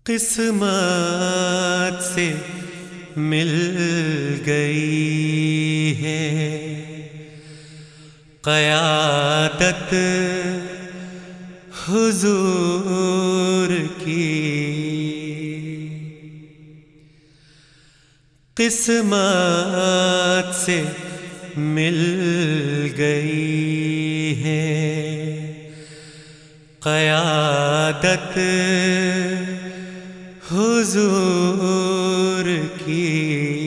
قسمت سے مل گئی ہے قیادت حضور کی، قسمت سے مل گئی ہے قیادت حضور کی۔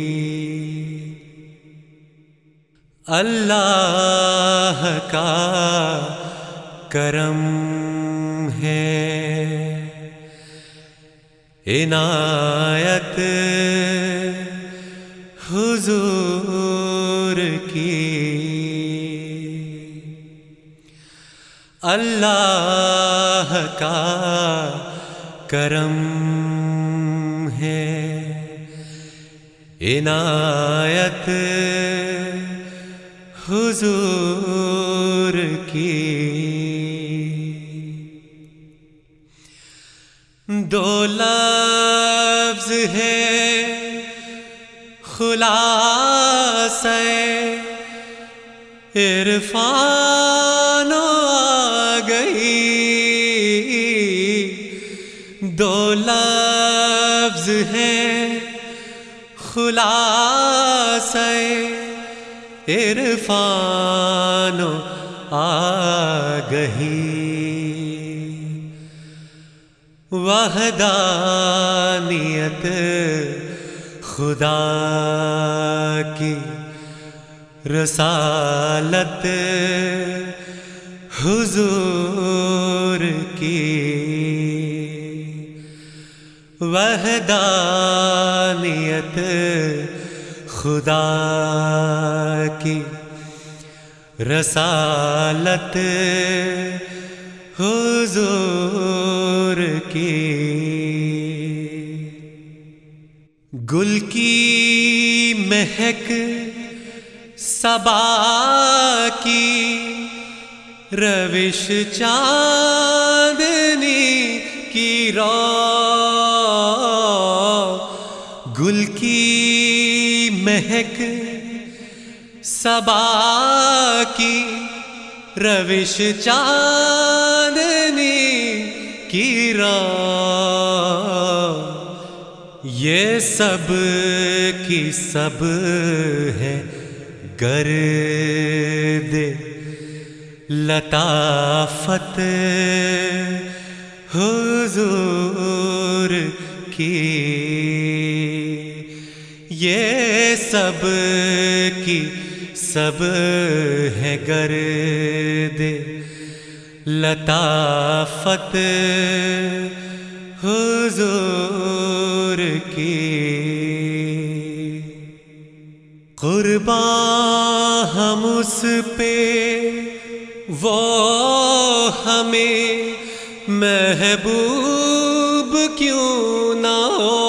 اللہ کا کرم ہے عنایت حضور کی، اللہ کا کرم ہے عنایت حضور کی۔ دو لفظ ہے خلاصہ عرفان آ گئی، دو لفظ ہے خلاصہ عرفان آ گئی، وحدانیت خدا کی رسالت حضور کی، وحدانیت خدا کی رسالت حضور کی۔ گل کی مہک صبا کی روش چاندنی کی رو، گل کی مہک صبا کی روش چاندنی کی رو، یہ سب کی سب ہے گرد لطافت حضور کی، یہ سب کی سب ہے گرد لطافت حضور کی۔ قرباں ہم اس پہ وہ ہمیں محبوب کیوں نہ ہو،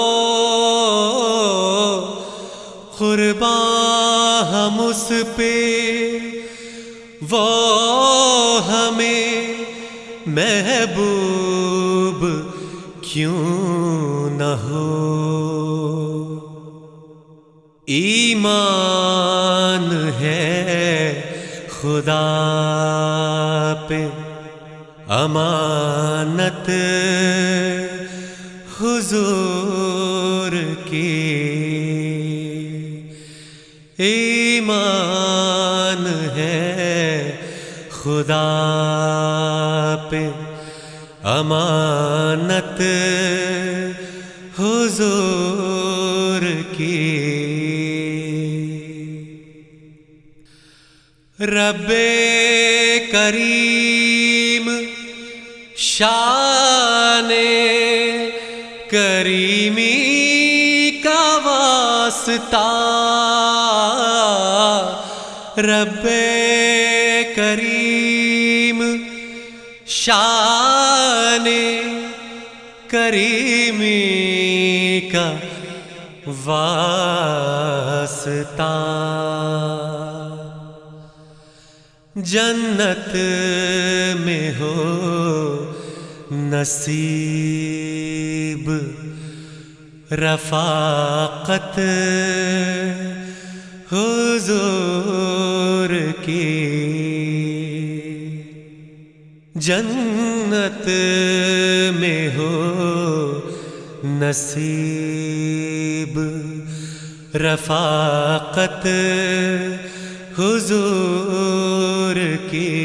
قرباں ہم اس پہ وہ ہمیں محبوب کیوں نہ ہو۔ ایمان ہے خدا پہ امانت حضور کی، ایمان ہے خدا پہ امانت حضور کی۔ رب کریم شان کریمی کا واسطہ، رب کریم شان کریمی کا واسطہ، جنت میں ہو نصیب رفاقت حضور کی جنت میں ہو نصیب رفاقت حضور کی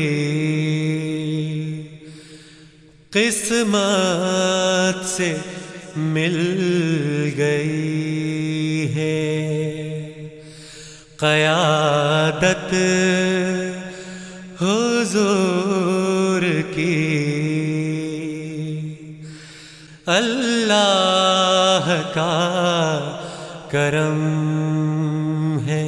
قسمت سے مل گئی ہے قیادت حضور کی اللہ کا کرم ہے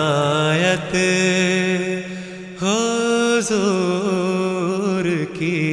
عنایت حضور کی